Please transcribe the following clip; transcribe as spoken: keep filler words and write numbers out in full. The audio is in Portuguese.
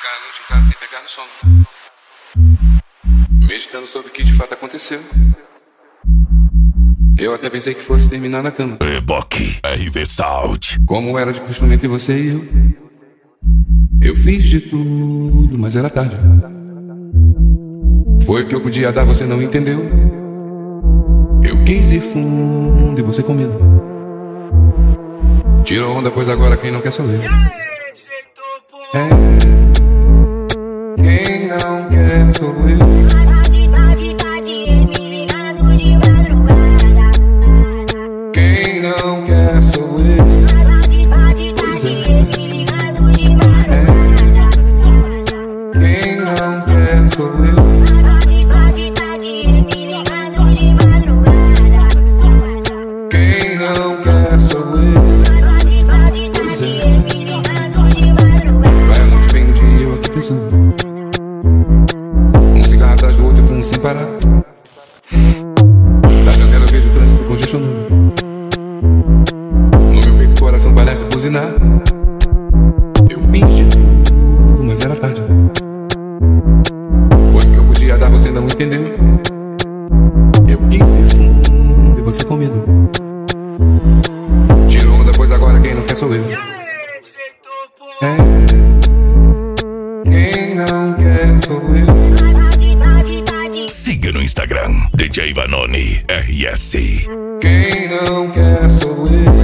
Ficar no divã sem pegar no sono, meditando sobre o que de fato aconteceu. Eu até pensei que fosse terminar na cama. Reboque, R V Sound. Como era de costume entre você e eu. Eu fiz de tudo, mas era tarde. Foi o que eu podia dar, você não entendeu. Eu quis ir fundo e você com medo. Tirou onda, pois agora quem não quer sou eu. É, quem não quer sou eu. Quem não quer sou eu. Pois é. É, quem não quer sou eu. Quem não quer sou eu. Pois é. Vai a noite, vem um dia eu aqui pensando. Um cigarro atrás do outro, eu fumo sem parar. Da janela eu vejo o trânsito congestionando. No meu peito o coração parece buzinar. Eu fiz de tudo, mas era tarde. Foi o que eu podia dar, você não entendeu. Eu quis ir fundo e você com medo. Tirou onda, pois agora quem não quer sou eu. É, quem não quer sou eu. Siga no Instagram, D J Vanoni R S. Quem não quer sou eu.